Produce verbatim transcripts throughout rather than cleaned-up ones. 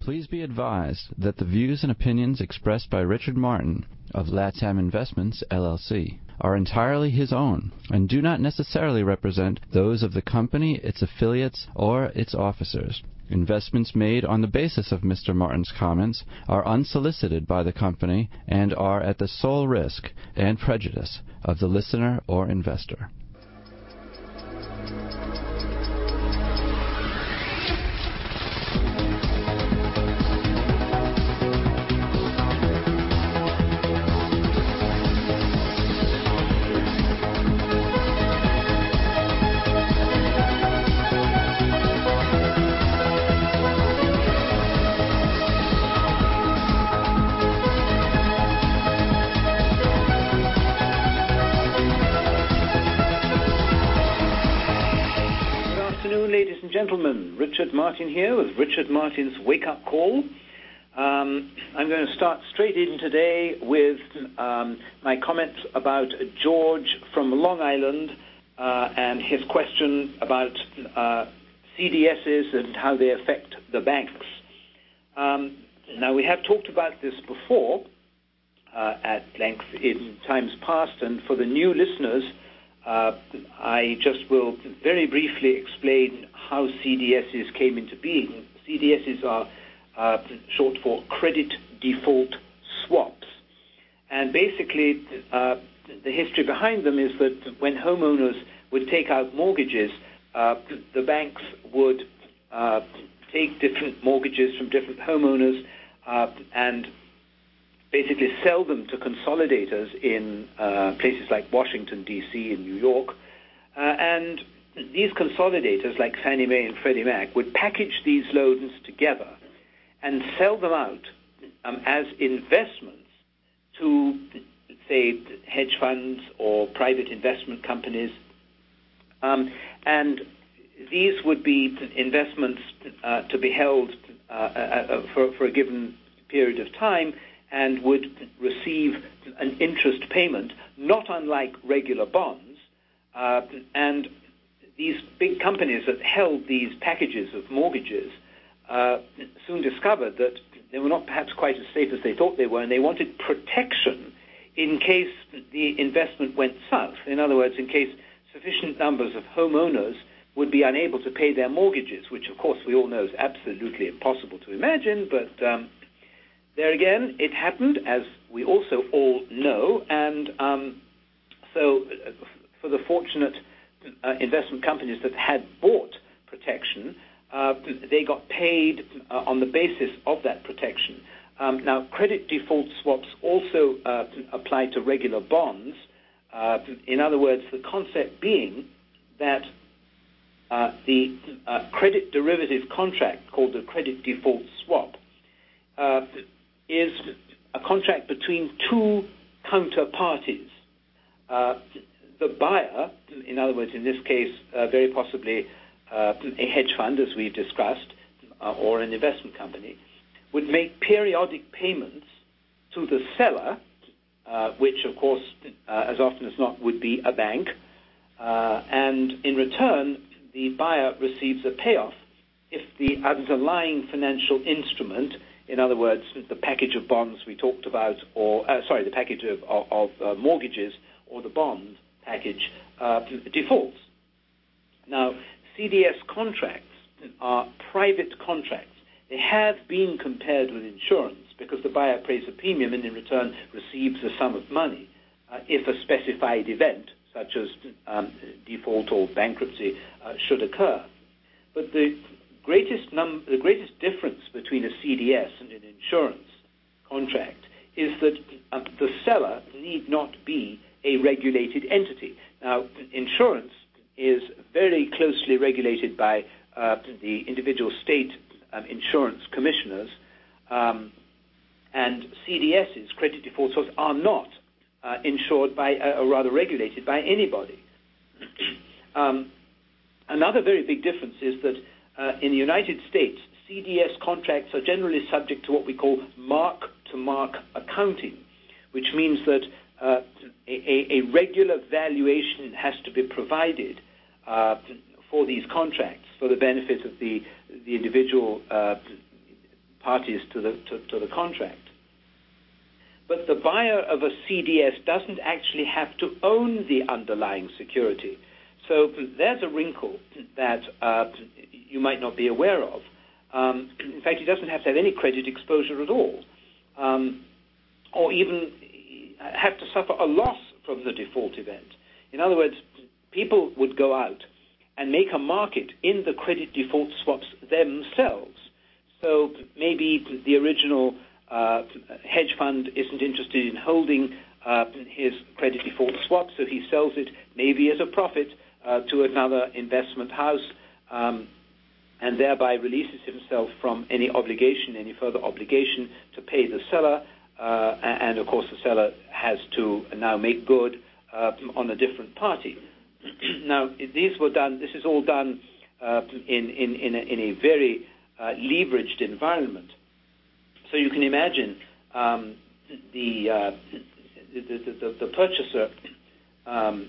Please be advised that the views and opinions expressed by Richard Martin of Latam Investments, L L C, are entirely his own and do not necessarily represent those of the company, its affiliates, or its officers. Investments made on the basis of Mister Martin's comments are unsolicited by the company and are at the sole risk and prejudice of the listener or investor. Gentlemen, Richard Martin here with Richard Martin's Wake Up Call. Um, I'm going to start straight in today with um, my comments about George from Long Island uh, and his question about uh, C D Ss and how they affect the banks. Um, now, we have talked about this before uh, at length in times past, and for the new listeners, uh, I just will very briefly explain how C D Ss came into being. C D Ss are uh, short for credit default swaps. And basically, uh, the history behind them is that when homeowners would take out mortgages, uh, the banks would uh, take different mortgages from different homeowners uh, and basically sell them to consolidators in uh, places like Washington, D C and New York. Uh, and these consolidators, like Fannie Mae and Freddie Mac, would package these loans together and sell them out um, as investments to, say, hedge funds or private investment companies. Um, and these would be investments uh, to be held uh, uh, for, for a given period of time and would receive an interest payment, not unlike regular bonds. Uh, and these big companies that held these packages of mortgages uh, soon discovered that they were not perhaps quite as safe as they thought they were, and they wanted protection in case the investment went south. In other words, in case sufficient numbers of homeowners would be unable to pay their mortgages, which, of course, we all know is absolutely impossible to imagine. But um, there again, it happened, as we also all know, and um, so uh, for the fortunate Uh, investment companies that had bought protection, uh, they got paid uh, on the basis of that protection. Um, now, credit default swaps also uh, apply to regular bonds. Uh, in other words, the concept being that uh, the uh, credit derivative contract called the credit default swap uh, is a contract between two counterparties. Uh, The buyer, in other words, in this case, uh, very possibly uh, a hedge fund, as we've discussed, uh, or an investment company, would make periodic payments to the seller, uh, which, of course, uh, as often as not, would be a bank. Uh, and in return, the buyer receives a payoff if the underlying financial instrument, in other words, the package of bonds we talked about, or, uh, sorry, the package of, of, of uh, mortgages or the bonds, package uh, defaults. Now, C D S contracts are private contracts. They have been compared with insurance because the buyer pays a premium and in return receives a sum of money uh, if a specified event, such as um, default or bankruptcy, uh, should occur. But the greatest num- the greatest difference between a C D S and an insurance contract is that um, the seller need not be a regulated entity. Now, insurance is very closely regulated by uh, the individual state um, insurance commissioners, um, and C D Ss, credit default swaps, are not uh, insured by, uh, or rather regulated by anybody. um, another very big difference is that uh, in the United States, C D S contracts are generally subject to what we call mark-to-mark accounting, which means that uh, a, a regular valuation has to be provided uh, for these contracts for the benefit of the, the individual uh, parties to the to, to the contract. But the buyer of a C D S doesn't actually have to own the underlying security. So there's a wrinkle that uh, you might not be aware of. Um, in fact, he doesn't have to have any credit exposure at all, um, or even have to suffer a loss from the default event. In other words, people would go out and make a market in the credit default swaps themselves. So maybe the original uh, hedge fund isn't interested in holding uh, his credit default swap, so he sells it maybe as a profit uh, to another investment house, um, and thereby releases himself from any obligation, any further obligation to pay the seller. Uh, and, of course, the seller has to now make good uh, on a different party. Now, these were done. This is all done uh, in, in, in, a, in a very uh, leveraged environment. So you can imagine um, the, uh, the, the, the, the purchaser, um,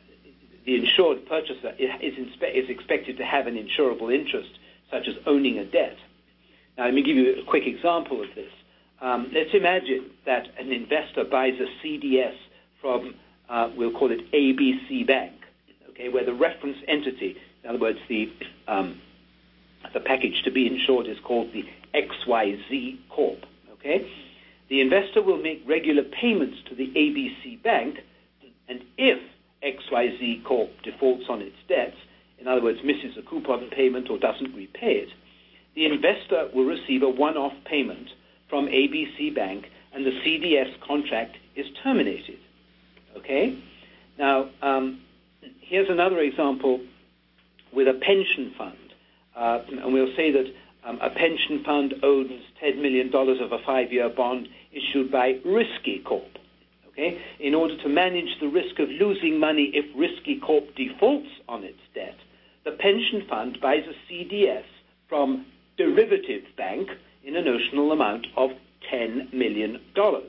the insured purchaser, is, inspe- is expected to have an insurable interest, such as owning a debt. Now, let me give you a quick example of this. Um, let's imagine that an investor buys a C D S from, uh, we'll call it A B C Bank, okay, where the reference entity, in other words, the um, the package to be insured is called the X Y Z Corp, okay? The investor will make regular payments to the A B C Bank, and if X Y Z Corp defaults on its debts, in other words, misses a coupon payment or doesn't repay it, the investor will receive a one-off payment from A B C Bank, and the C D S contract is terminated. Okay? Now, um, here's another example with a pension fund. Uh, and we'll say that um, a pension fund owns ten million dollars of a five-year bond issued by Risky Corp. Okay? In order to manage the risk of losing money if Risky Corp defaults on its debt, the pension fund buys a C D S from Derivative Bank in a notional amount of ten million dollars.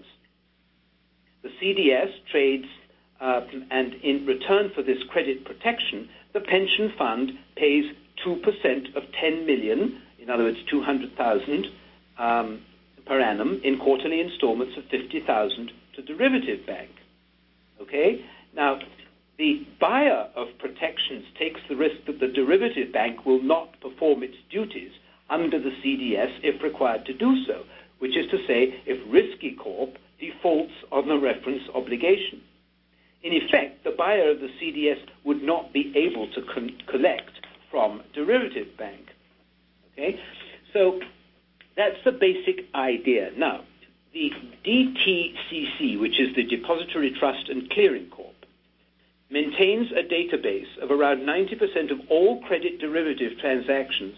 The C D S trades, uh, and in return for this credit protection, the pension fund pays two percent of ten million dollars, in other words, two hundred thousand dollars um, per annum, in quarterly installments of fifty thousand dollars to Derivative Bank. Okay? Now, the buyer of protections takes the risk that the Derivative Bank will not perform its duties under the C D S if required to do so, which is to say, if Risky Corp defaults on the reference obligation. In effect, the buyer of the C D S would not be able to con- collect from Derivative Bank. Okay? So that's the basic idea. Now, the D T C C, which is the Depository Trust and Clearing Corp, maintains a database of around ninety percent of all credit derivative transactions,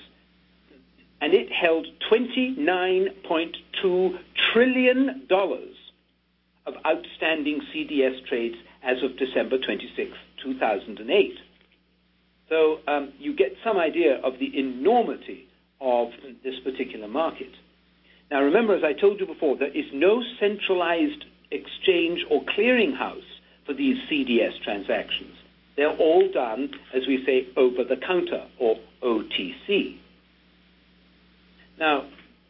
and it held twenty-nine point two trillion dollars of outstanding C D S trades as of December twenty-sixth, two thousand eight. So um, you get some idea of the enormity of this particular market. Now remember, as I told you before, there is no centralized exchange or clearinghouse for these C D S transactions. They're all done, as we say, over the counter, or O T C. Now,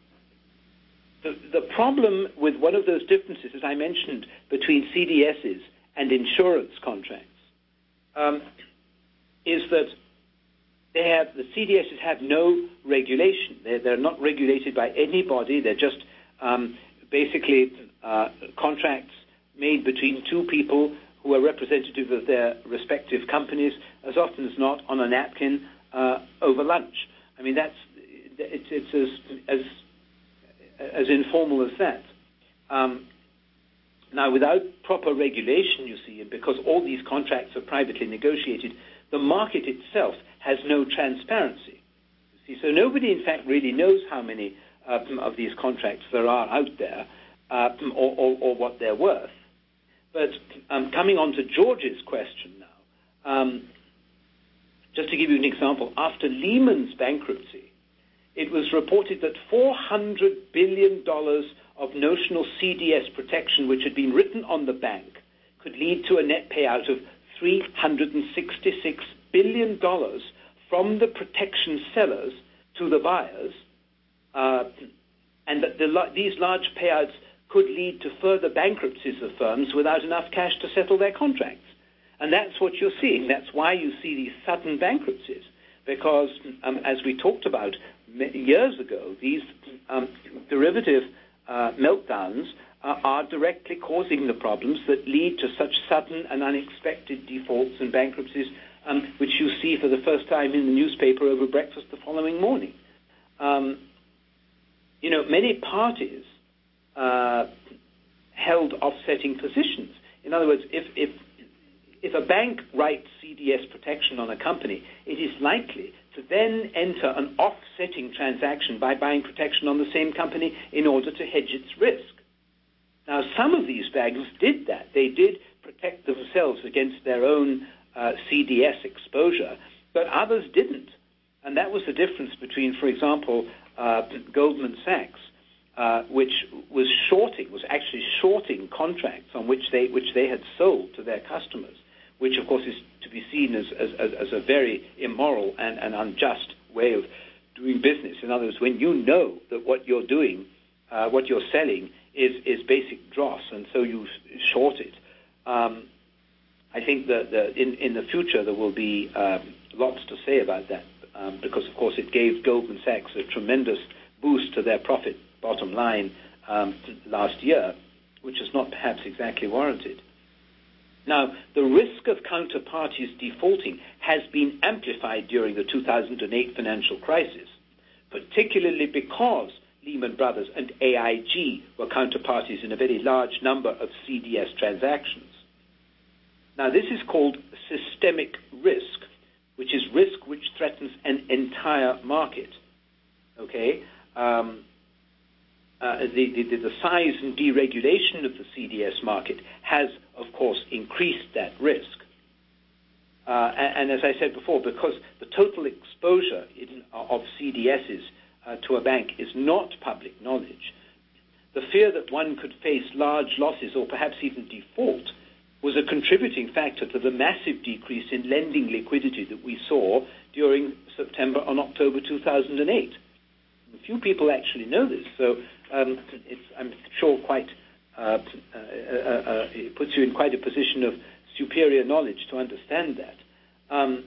the, the problem with one of those differences, as I mentioned, between C D Ss and insurance contracts, um, is that they have, the C D Ss have no regulation. They're, they're not regulated by anybody. They're just um, basically uh, contracts made between two people who are representative of their respective companies, as often as not on a napkin uh, over lunch. I mean, that's it's, it's as, as as informal as that. Um, now, without proper regulation, you see, and because all these contracts are privately negotiated, the market itself has no transparency. You see, so nobody, in fact, really knows how many uh, of these contracts there are out there, uh, or, or, or what they're worth. But um, coming on to George's question now, um, just to give you an example, after Lehman's bankruptcy, it was reported that four hundred billion dollars of notional C D S protection, which had been written on the bank, could lead to a net payout of three hundred sixty-six billion dollars from the protection sellers to the buyers, uh, and that the, these large payouts could lead to further bankruptcies of firms without enough cash to settle their contracts. And that's what you're seeing. That's why you see these sudden bankruptcies, because, um, as we talked about years ago, these um, derivative uh, meltdowns uh, are directly causing the problems that lead to such sudden and unexpected defaults and bankruptcies, um, which you see for the first time in the newspaper over breakfast the following morning. Um, you know, many parties uh, held offsetting positions. In other words, if, if if a bank writes C D S protection on a company, it is likely to then enter an offsetting transaction by buying protection on the same company in order to hedge its risk. Now, some of these banks did that. They did protect themselves against their own uh, C D S exposure, but others didn't. And that was the difference between, for example, uh, Goldman Sachs, uh, which was shorting, was actually shorting contracts on which they which they had sold to their customers, which, of course, is to be seen as, as, as a very immoral and, and unjust way of doing business. In other words, when you know that what you're doing, uh, what you're selling, is, is basic dross, and so you short it. Um, I think that the, in, in the future there will be um, lots to say about that, um, because, of course, it gave Goldman Sachs a tremendous boost to their profit bottom line um, last year, which is not perhaps exactly warranted. Now, the risk of counterparties defaulting has been amplified during the two thousand eight financial crisis, particularly because Lehman Brothers and A I G were counterparties in a very large number of C D S transactions. Now, this is called systemic risk, which is risk which threatens an entire market. Okay? Um, Uh, the, the, the size and deregulation of the C D S market has, of course, increased that risk. Uh, and, and as I said before, because the total exposure in, of C D Ss uh, to a bank is not public knowledge, the fear that one could face large losses or perhaps even default was a contributing factor to the massive decrease in lending liquidity that we saw during September and October two thousand eight. Few people actually know this, so um, it's, I'm sure, quite uh, uh, uh, uh, it puts you in quite a position of superior knowledge to understand that. Um,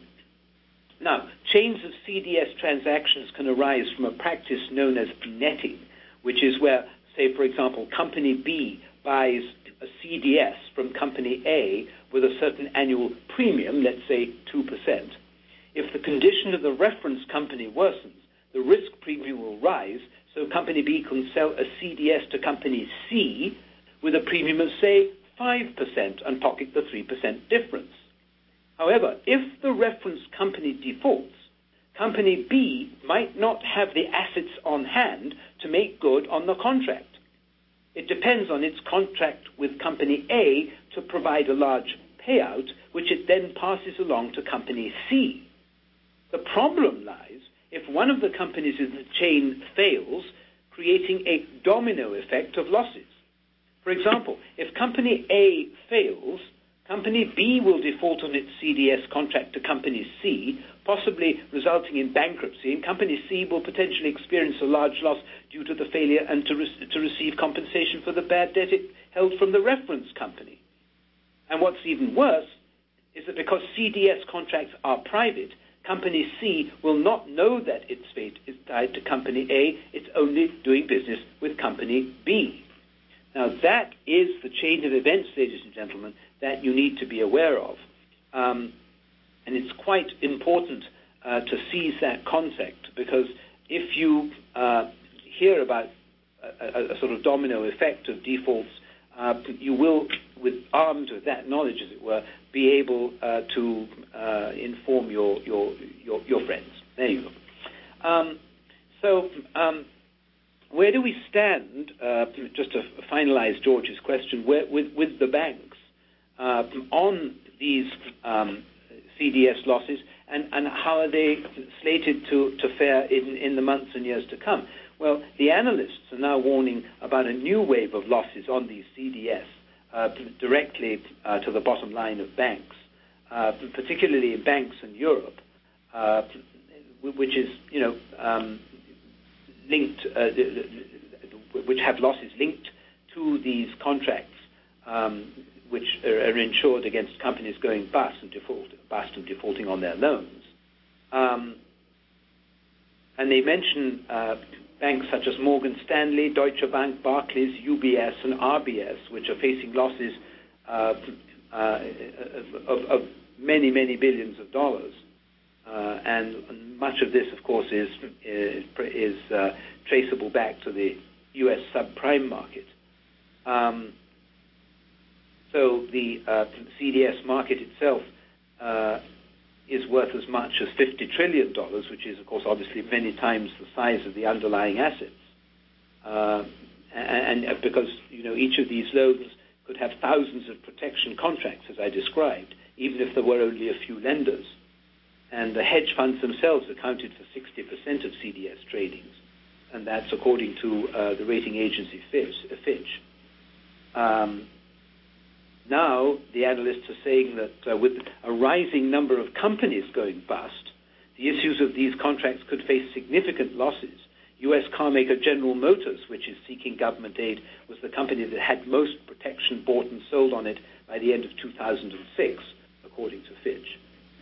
now, chains of C D S transactions can arise from a practice known as netting, which is where, say, for example, Company B buys a C D S from Company A with a certain annual premium, let's say two percent. If the condition of the reference company worsens, the risk premium will rise, so Company B can sell a C D S to Company C with a premium of, say, five percent and pocket the three percent difference. However, if the reference company defaults, Company B might not have the assets on hand to make good on the contract. It depends on its contract with Company A to provide a large payout, which it then passes along to Company C. The problem lies if one of the companies in the chain fails, creating a domino effect of losses. For example, if Company A fails, Company B will default on its C D S contract to Company C, possibly resulting in bankruptcy, and Company C will potentially experience a large loss due to the failure and to, re- to receive compensation for the bad debt it held from the reference company. And what's even worse is that because C D S contracts are private, Company C will not know that its fate is tied to Company A. It's only doing business with Company B. Now, that is the chain of events, ladies and gentlemen, that you need to be aware of. Um, and it's quite important uh, to seize that concept, because if you uh, hear about a, a sort of domino effect of defaults, uh, you will, with armed with that knowledge, as it were, be able uh, to uh, inform your, your your your friends. There you go. Um, so, um, where do we stand? Uh, just to finalize George's question, where, with with the banks uh, on these um, C D S losses, and, and how are they slated to, to fare in, in the months and years to come? Well, the analysts are now warning about a new wave of losses on these C D S. Uh, directly uh, to the bottom line of banks, uh, particularly in banks in Europe, uh, which is, you know, um, linked. Uh, which have losses linked to these contracts, um, which are, are insured against companies going bust and default, bust and defaulting on their loans. Um, and they mention uh, banks such as Morgan Stanley, Deutsche Bank, Barclays, U B S, and R B S, which are facing losses uh, uh, of, of many, many billions of dollars. Uh, and much of this, of course, is is, is uh, traceable back to the U S subprime market. Um, so the uh, C D S market itself uh, is worth as much as fifty trillion dollars, which is, of course, obviously many times the size of the underlying assets. Uh, and, and because, you know, each of these loans could have thousands of protection contracts, as I described, even if there were only a few lenders. And the hedge funds themselves accounted for sixty percent of C D S tradings, and that's according to uh, the rating agency Fitch. Fitch. Um, now, the analysts are saying that uh, with a rising number of companies going bust, the issues of these contracts could face significant losses. U S carmaker General Motors, which is seeking government aid, was the company that had most protection bought and sold on it by the end of two thousand six, according to Fitch.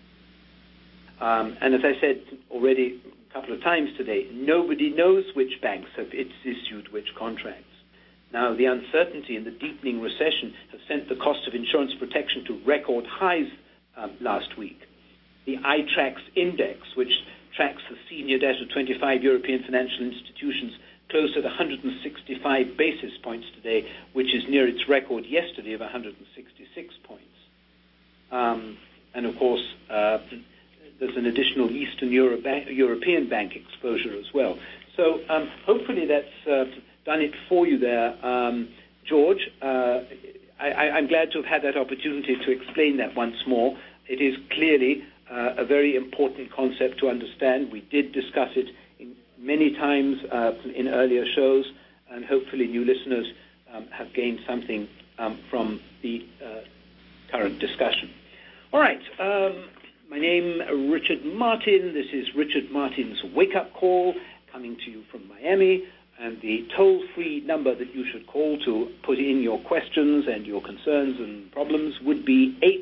Um, and as I said already a couple of times today, nobody knows which banks have issued which contracts. Now, the uncertainty and the deepening recession have sent the cost of insurance protection to record highs um, last week. The I TRAX index, which tracks the senior debt of twenty-five European financial institutions, closed at one hundred sixty-five basis points today, which is near its record yesterday of one hundred sixty-six points. Um, and, of course, uh, there's an additional Eastern Euro bank, European bank exposure as well. So um, hopefully that's uh, done it for you there, um, George. Uh, I, I'm glad to have had that opportunity to explain that once more. It is clearly uh, a very important concept to understand. We did discuss it in many times uh, in earlier shows, and hopefully new listeners um, have gained something um, from the uh, current discussion. All right. Um, My name is Richard Martin. This is Richard Martin's Wake Up Call, coming to you from Miami. And the toll-free number that you should call to put in your questions and your concerns and problems would be eight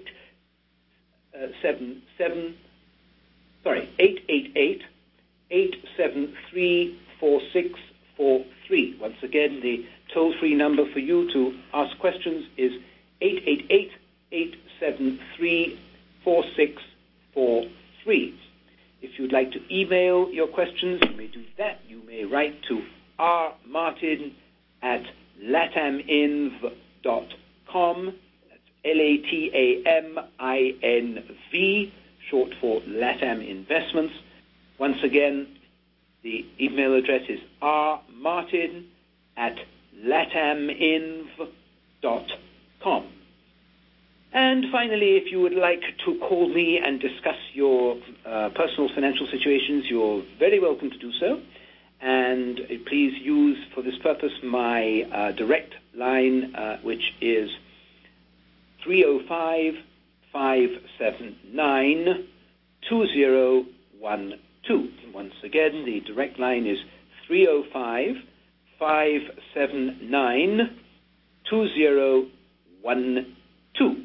seven seven, sorry, eight eight eight, eight seven three, four six four three. Once again, the toll-free number for you to ask questions is eight eight eight, eight seven three, four six four three. If you'd like to email your questions, you may do that. You may write to rmartin at lataminv dot com. That's L A T A M I N V, short for Latam Investments. Once again, the email address is rmartin at lataminv dot com. And finally, if you would like to call me and discuss your uh, personal financial situations, you're very welcome to do so. And uh, please use, for this purpose, my uh, direct line, uh, which is three oh five, five seven nine, two oh one two. Once again, the direct line is three oh five, five seven nine, two oh one two.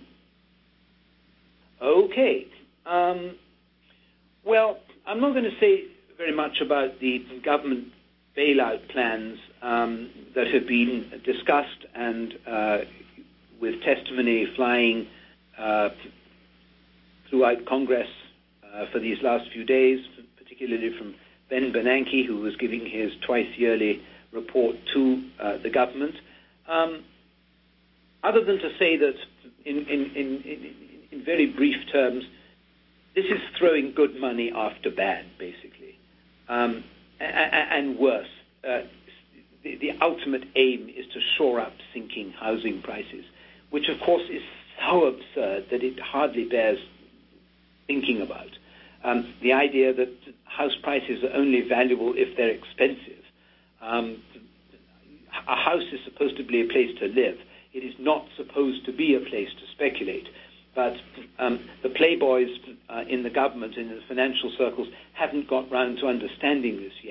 Okay. Um, well, I'm not going to say very much about the government bailout plans um, that have been discussed and uh, with testimony flying uh, throughout Congress uh, for these last few days, particularly from Ben Bernanke, who was giving his twice-yearly report to uh, the government. Um, other than to say that in, in, in, in in very brief terms, this is throwing good money after bad, basically. Um, and, and worse, uh, the, the ultimate aim is to shore up sinking housing prices, which, of course, is so absurd that it hardly bears thinking about. Um, the idea that house prices are only valuable if they're expensive. Um, a house is supposed to be a place to live. It is not supposed to be a place to speculate. But um, the playboys uh, in the government and in the financial circles haven't got round to understanding this yet.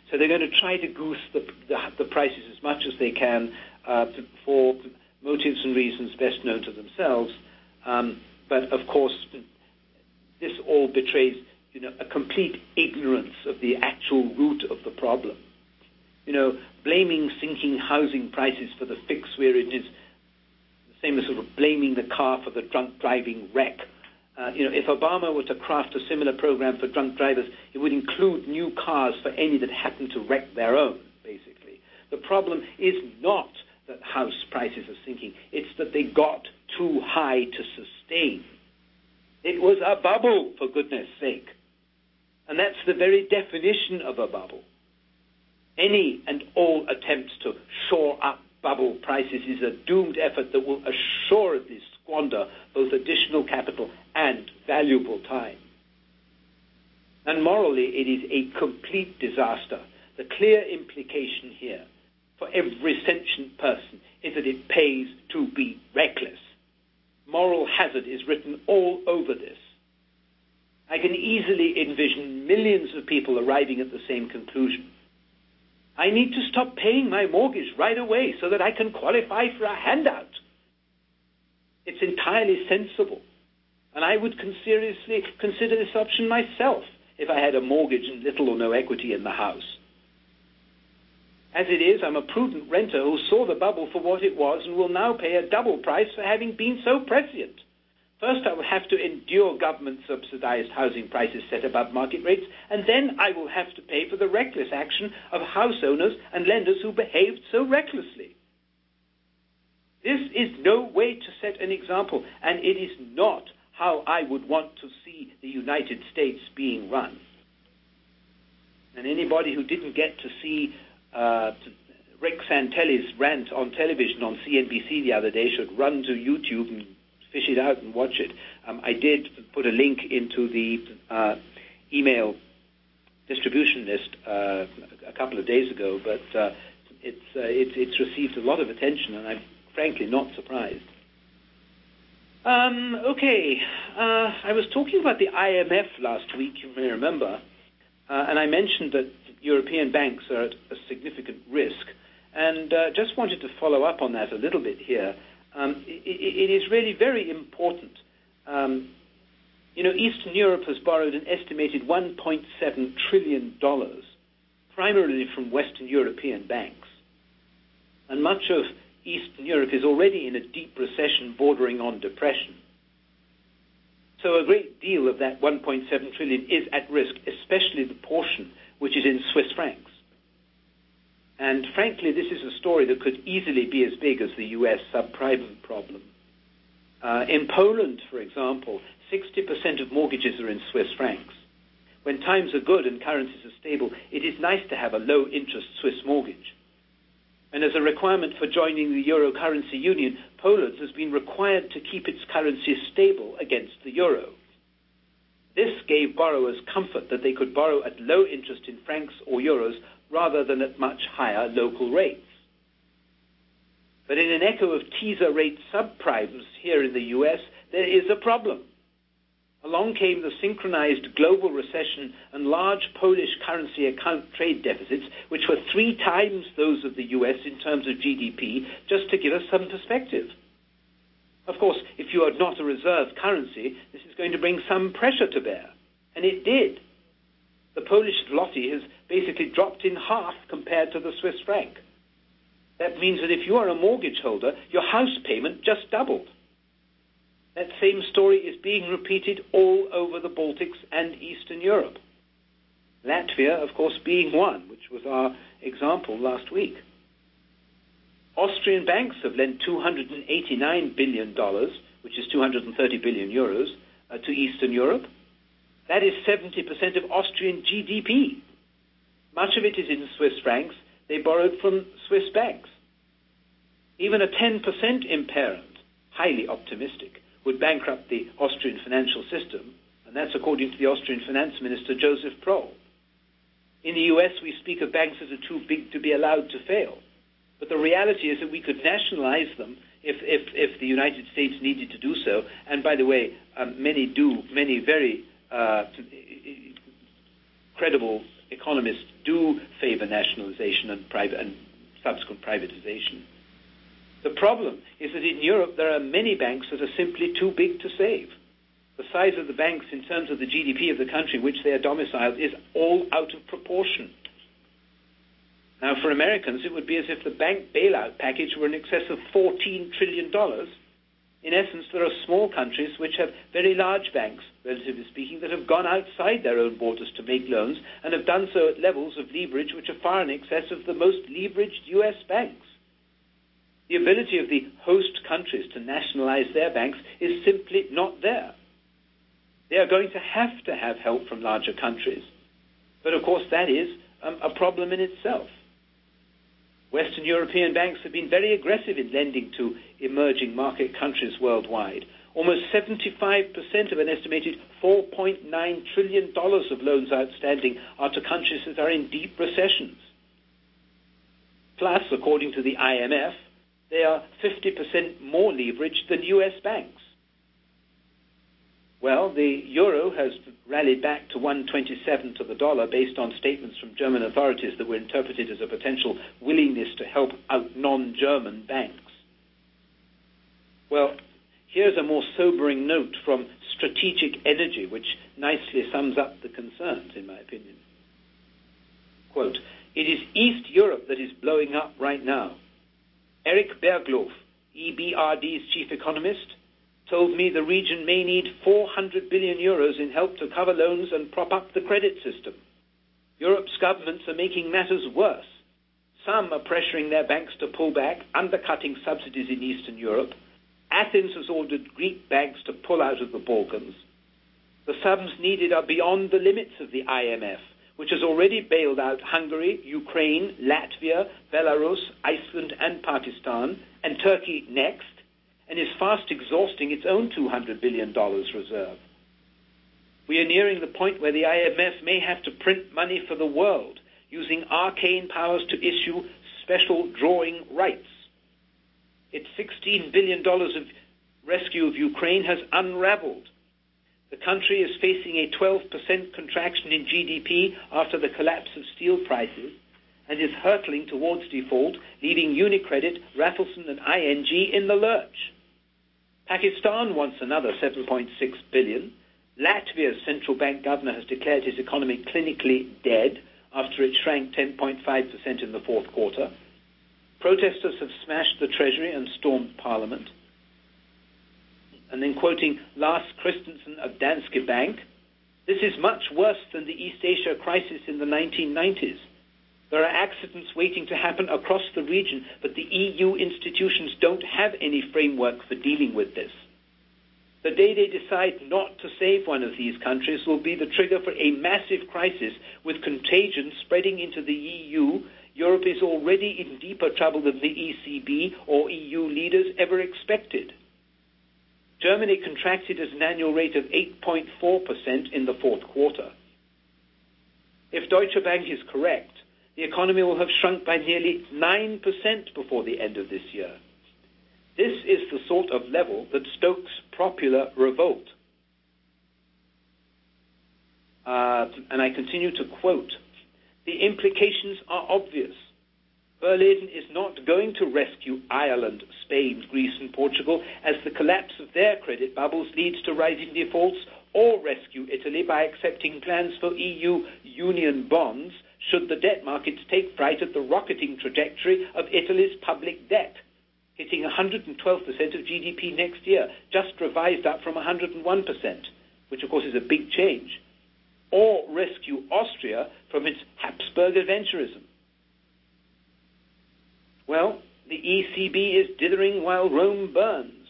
So they're going to try to goose the, the, the prices as much as they can uh, to, for motives and reasons best known to themselves. Um, but, of course, this all betrays, you know, a complete ignorance of the actual root of the problem. You know, blaming sinking housing prices for the fix where it is the same as sort of blaming the car for the drunk driving wreck. Uh, you know, if Obama were to craft a similar program for drunk drivers, it would include new cars for any that happen to wreck their own, basically. The problem is not that house prices are sinking. It's that they got too high to sustain. It was a bubble, for goodness sake. And that's the very definition of a bubble. Any and all attempts to shore up bubble prices is a doomed effort that will assuredly squander both additional capital and valuable time. And morally, it is a complete disaster. The clear implication here for every sentient person is that it pays to be reckless. Moral hazard is written all over this. I can easily envision millions of people arriving at the same conclusion. I need to stop paying my mortgage right away so that I can qualify for a handout. It's entirely sensible. And I would seriously consider this option myself if I had a mortgage and little or no equity in the house. As it is, I'm a prudent renter who saw the bubble for what it was and will now pay a double price for having been so prescient. First, I will have to endure government-subsidized housing prices set above market rates, and then I will have to pay for the reckless action of house owners and lenders who behaved so recklessly. This is no way to set an example, and it is not how I would want to see the United States being run. And anybody who didn't get to see uh, Rick Santelli's rant on television on C N B C the other day should run to YouTube and fish it out and watch it. Um, I did put a link into the uh, email distribution list uh, a couple of days ago, but uh, it's, uh, it's it's received a lot of attention, and I'm frankly not surprised. Um, okay, uh, I was talking about the I M F last week, you may remember, uh, and I mentioned that European banks are at a significant risk, and uh, just wanted to follow up on that a little bit here. Um, it, it is really very important. Um, you know, Eastern Europe has borrowed an estimated one point seven trillion dollars, primarily from Western European banks. And much of Eastern Europe is already in a deep recession bordering on depression. So a great deal of that one point seven trillion dollars is at risk, especially the portion which is in Swiss francs. And frankly, this is a story that could easily be as big as the U S subprime problem. Uh, in Poland, for example, sixty percent of mortgages are in Swiss francs. When times are good and currencies are stable, it is nice to have a low-interest Swiss mortgage. And as a requirement for joining the Euro currency union, Poland has been required to keep its currency stable against the euro. This gave borrowers comfort that they could borrow at low interest in francs or euros rather than at much higher local rates. But in an echo of teaser rate subprimes here in the U S, there is a problem. Along came the synchronized global recession and large Polish currency account trade deficits, which were three times those of the U S in terms of G D P, just to give us some perspective. Of course, if you are not a reserve currency, this is going to bring some pressure to bear. And it did. The Polish zloty has basically dropped in half compared to the Swiss franc. That means that if you are a mortgage holder, your house payment just doubled. That same story is being repeated all over the Baltics and Eastern Europe. Latvia, of course, being one, which was our example last week. Austrian banks have lent two hundred eighty-nine billion dollars, which is two hundred thirty billion euros, uh, to Eastern Europe. That is seventy percent of Austrian G D P. Much of it is in Swiss francs. They borrowed from Swiss banks. Even a ten percent impairment, highly optimistic, would bankrupt the Austrian financial system, and that's according to the Austrian finance minister, Joseph Pröll. In the U S, we speak of banks that are too big to be allowed to fail. But the reality is that we could nationalize them if, if, if the United States needed to do so. And by the way, um, many do, many very uh, credible economists do favor nationalization and, private, and subsequent privatization. The problem is that in Europe there are many banks that are simply too big to save. The size of the banks in terms of the G D P of the country in which they are domiciled is all out of proportion. Now, for Americans, it would be as if the bank bailout package were in excess of fourteen trillion dollars. In essence, there are small countries which have very large banks, relatively speaking, that have gone outside their own borders to make loans and have done so at levels of leverage which are far in excess of the most leveraged U S banks. The ability of the host countries to nationalize their banks is simply not there. They are going to have to have help from larger countries. But, of course, that is um, a problem in itself. Western European banks have been very aggressive in lending to emerging market countries worldwide. Almost seventy-five percent of an estimated four point nine trillion dollars of loans outstanding are to countries that are in deep recessions. Plus, according to the I M F, they are fifty percent more leveraged than U S banks. Well, the euro has rallied back to one twenty-seven to the dollar based on statements from German authorities that were interpreted as a potential willingness to help out non-German banks. Well, here's a more sobering note from Strategic Energy, which nicely sums up the concerns, in my opinion. Quote, "It is East Europe that is blowing up right now. Eric Berglof, E B R D's chief economist, told me the region may need four hundred billion euros in help to cover loans and prop up the credit system. Europe's governments are making matters worse. Some are pressuring their banks to pull back, undercutting subsidies in Eastern Europe. Athens has ordered Greek banks to pull out of the Balkans. The sums needed are beyond the limits of the I M F, which has already bailed out Hungary, Ukraine, Latvia, Belarus, Iceland and Pakistan, and Turkey next, and is fast exhausting its own two hundred billion dollars reserve. We are nearing the point where the I M F may have to print money for the world, using arcane powers to issue special drawing rights. Its sixteen billion dollars of rescue of Ukraine has unraveled. The country is facing a twelve percent contraction in G D P after the collapse of steel prices and is hurtling towards default, leaving UniCredit, Rafelson and I N G in the lurch. Pakistan wants another seven point six billion dollars. Latvia's central bank governor has declared his economy clinically dead after it shrank ten point five percent in the fourth quarter. Protesters have smashed the Treasury and stormed Parliament. And then quoting Lars Christensen of Danske Bank, "This is much worse than the East Asia crisis in the nineteen nineties. There are accidents waiting to happen across the region, but the E U institutions don't have any framework for dealing with this. The day they decide not to save one of these countries will be the trigger for a massive crisis with contagion spreading into the E U. Europe is already in deeper trouble than the E C B or E U leaders ever expected." Germany contracted at an annual rate of eight point four percent in the fourth quarter. If Deutsche Bank is correct, the economy will have shrunk by nearly nine percent before the end of this year. This is the sort of level that stokes popular revolt. Uh, and I continue to quote, "The implications are obvious. Berlin is not going to rescue Ireland, Spain, Greece and Portugal as the collapse of their credit bubbles leads to rising defaults, or rescue Italy by accepting plans for E U union bonds should the debt markets take fright at the rocketing trajectory of Italy's public debt, hitting one hundred twelve percent of G D P next year, just revised up from one hundred one percent, which of course is a big change, or rescue Austria from its Habsburg adventurism." Well, the E C B is dithering while Rome burns.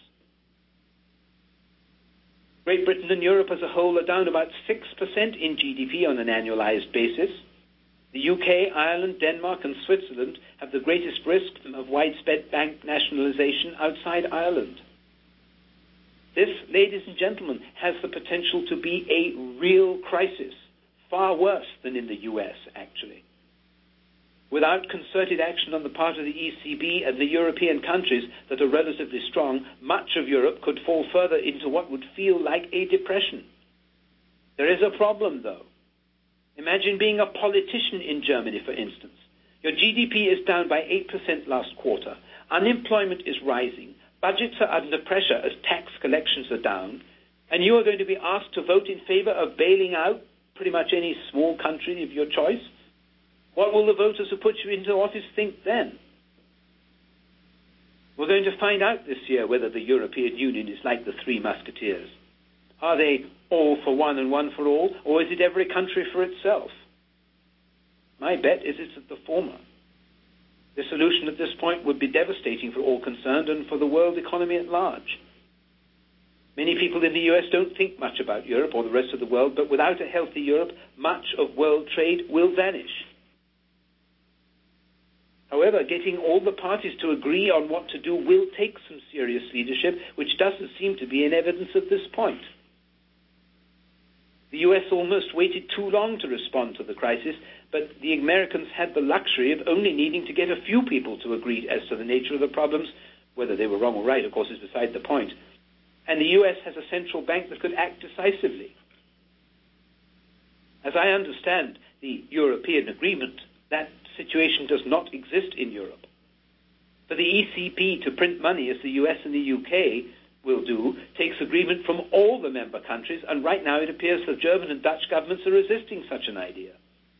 Great Britain and Europe as a whole are down about six percent in G D P on an annualized basis. The U K, Ireland, Denmark and Switzerland have the greatest risk of widespread bank nationalization outside Ireland. This, ladies and gentlemen, has the potential to be a real crisis, far worse than in the U S, actually. Without concerted action on the part of the E C B and the European countries that are relatively strong, much of Europe could fall further into what would feel like a depression. There is a problem, though. Imagine being a politician in Germany, for instance. Your G D P is down by eight percent last quarter. Unemployment is rising. Budgets are under pressure as tax collections are down. And you are going to be asked to vote in favor of bailing out pretty much any small country of your choice? What will the voters who put you into office think then? We're going to find out this year whether the European Union is like the Three Musketeers. Are they all for one and one for all, or is it every country for itself? My bet is it's the former. The solution at this point would be devastating for all concerned and for the world economy at large. Many people in the U S don't think much about Europe or the rest of the world, but without a healthy Europe, much of world trade will vanish. However, getting all the parties to agree on what to do will take some serious leadership, which doesn't seem to be in evidence at this point. The U S almost waited too long to respond to the crisis, but the Americans had the luxury of only needing to get a few people to agree as to the nature of the problems. Whether they were wrong or right, of course, is beside the point. And the U S has a central bank that could act decisively. As I understand the European agreement, that situation does not exist in Europe. For the E C B to print money, as the U S and the U K will do, takes agreement from all the member countries, and right now it appears the German and Dutch governments are resisting such an idea.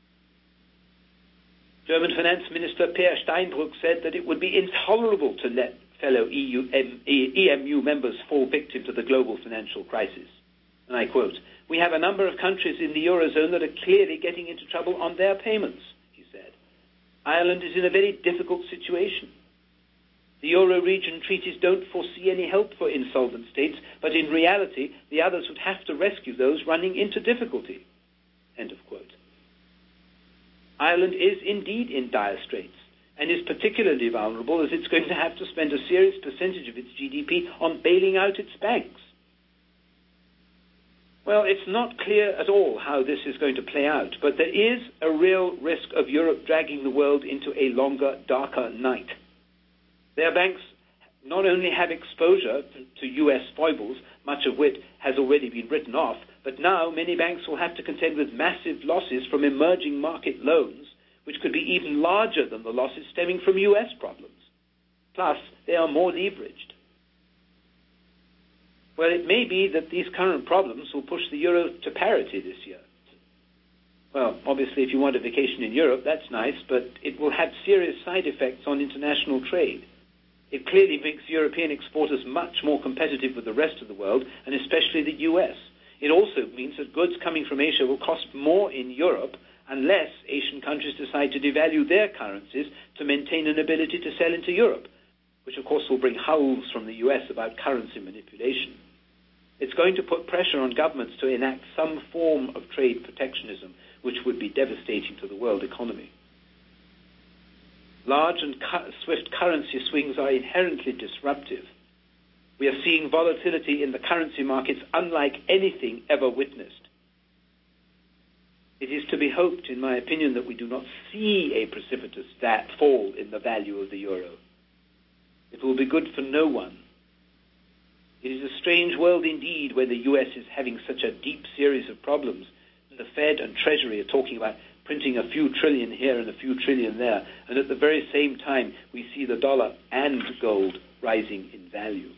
German Finance Minister Peer Steinbrück said that it would be intolerable to let fellow E U, M, E M U members fall victim to the global financial crisis. And I quote, "We have a number of countries in the Eurozone that are clearly getting into trouble on their payments," he said. Ireland is in a very difficult situation. The Euro region treaties don't foresee any help for insolvent states, but in reality, the others would have to rescue those running into difficulty. End of quote. Ireland is indeed in dire straits, and is particularly vulnerable as it's going to have to spend a serious percentage of its G D P on bailing out its banks. Well, it's not clear at all how this is going to play out, but there is a real risk of Europe dragging the world into a longer, darker night. Their banks not only have exposure to U S foibles, much of which has already been written off, but now many banks will have to contend with massive losses from emerging market loans, which could be even larger than the losses stemming from U S problems. Plus, they are more leveraged. Well, it may be that these current problems will push the euro to parity this year. Well, obviously, if you want a vacation in Europe, that's nice, but it will have serious side effects on international trade. It clearly makes European exporters much more competitive with the rest of the world, and especially the U S. It also means that goods coming from Asia will cost more in Europe unless Asian countries decide to devalue their currencies to maintain an ability to sell into Europe, which of course will bring howls from the U S about currency manipulation. It's going to put pressure on governments to enact some form of trade protectionism, which would be devastating to the world economy. Large and cu- swift currency swings are inherently disruptive. We are seeing volatility in the currency markets unlike anything ever witnessed. It is to be hoped, in my opinion, that we do not see a precipitous that fall in the value of the euro. It will be good for no one. It is a strange world indeed where the U S is having such a deep series of problems. The Fed and Treasury are talking about printing a few trillion here and a few trillion there, and at the very same time we see the dollar and gold rising in value.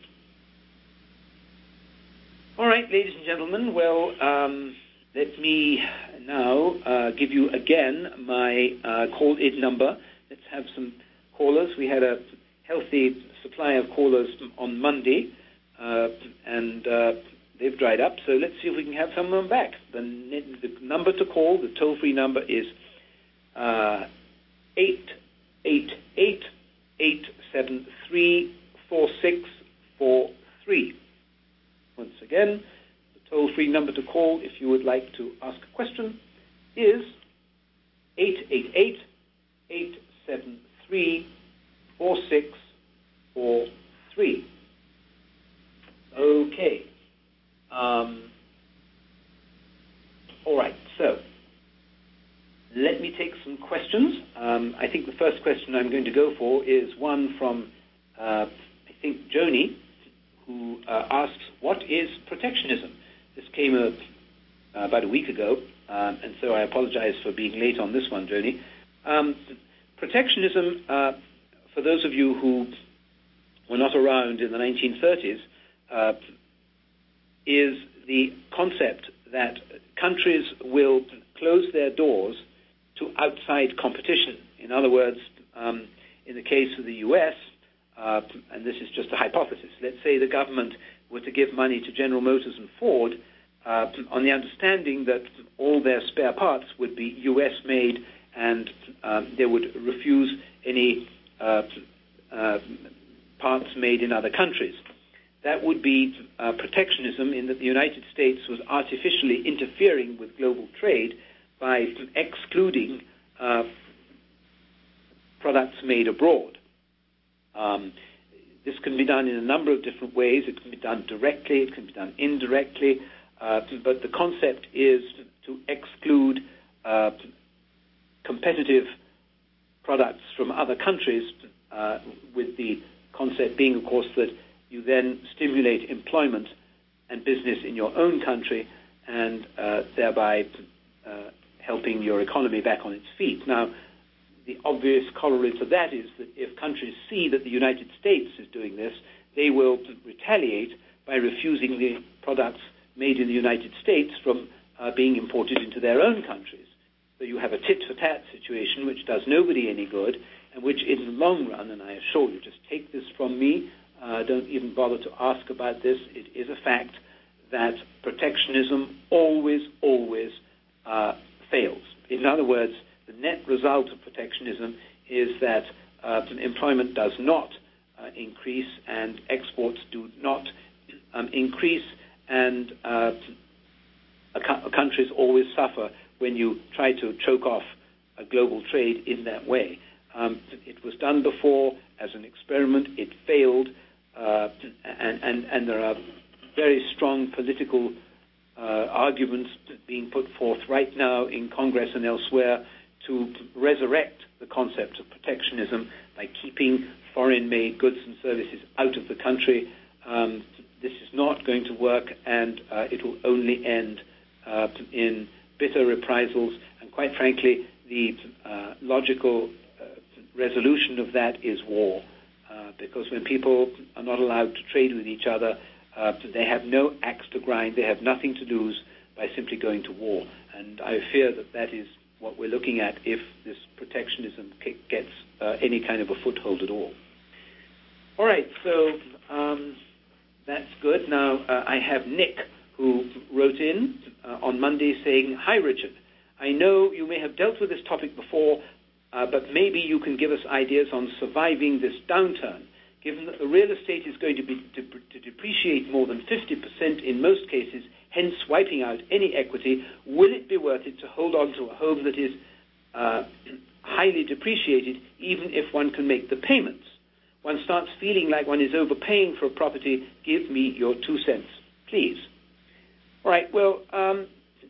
All right, ladies and gentlemen, well, um, let me now uh, give you again my uh, call-in number. Let's have some callers. We had a healthy supply of callers on Monday, uh, and uh, they've dried up, so let's see if we can have some of them back. The, the number to call, the toll-free number is uh, eight eight eight, eight seven three, four six four three. Once again, the toll-free number to call if you would like to ask a question is eight eight eight, eight seven three, four six four three. Okay. Um, all right, so let me take some questions. Um, I think the first question I'm going to go for is one from, uh, I think, Joni, who uh, asks, what is protectionism? This came uh, uh, about a week ago. Um, and so I apologize for being late on this one, Joni. Um, protectionism, uh, for those of you who were not around in the nineteen thirties, uh, is the concept that countries will close their doors to outside competition. In other words, um, in the case of the U S, uh, and this is just a hypothesis, let's say the government were to give money to General Motors and Ford uh, on the understanding that all their spare parts would be U S made and um, they would refuse any uh, uh, parts made in other countries. That would be uh, protectionism, in that the United States was artificially interfering with global trade by excluding uh, products made abroad. Um, this can be done in a number of different ways. It can be done directly, it can be done indirectly, uh, but the concept is to exclude uh, competitive products from other countries, uh, with the concept being, of course, that you then stimulate employment and business in your own country, and uh, thereby uh, helping your economy back on its feet. Now, the obvious corollary to that is that if countries see that the United States is doing this, they will retaliate by refusing the products made in the United States from uh, being imported into their own countries. So you have a tit-for-tat situation which does nobody any good, and which in the long run, and I assure you, just take this from me, uh, don't even bother to ask about this, it is a fact that protectionism always, always uh, fails. In other words, the net result of protectionism is that uh, employment does not uh, increase and exports do not um, increase, and uh, countries always suffer when you try to choke off a global trade in that way. Um, it was done before as an experiment. It failed, uh, and, and, and there are very strong political uh, arguments being put forth right now in Congress and elsewhere to resurrect the concept of protectionism by keeping foreign-made goods and services out of the country. Um, this is not going to work, and uh, it will only end uh, in bitter reprisals. And quite frankly, the uh, logical uh, resolution of that is war, uh, because when people are not allowed to trade with each other, uh, they have no axe to grind. They have nothing to lose by simply going to war. And I fear that that is what we're looking at if this protectionism gets uh, any kind of a foothold at all. All right, so um, that's good. Now, uh, I have Nick, who wrote in uh, on Monday saying, "Hi, Richard. I know you may have dealt with this topic before, uh, but maybe you can give us ideas on surviving this downturn. Given that the real estate is going to, be, to, to depreciate more than fifty percent in most cases, hence wiping out any equity, will it be worth it to hold on to a home that is uh, highly depreciated, even if one can make the payments? One starts feeling like one is overpaying for a property. Give me your two cents, please." All right, well, um,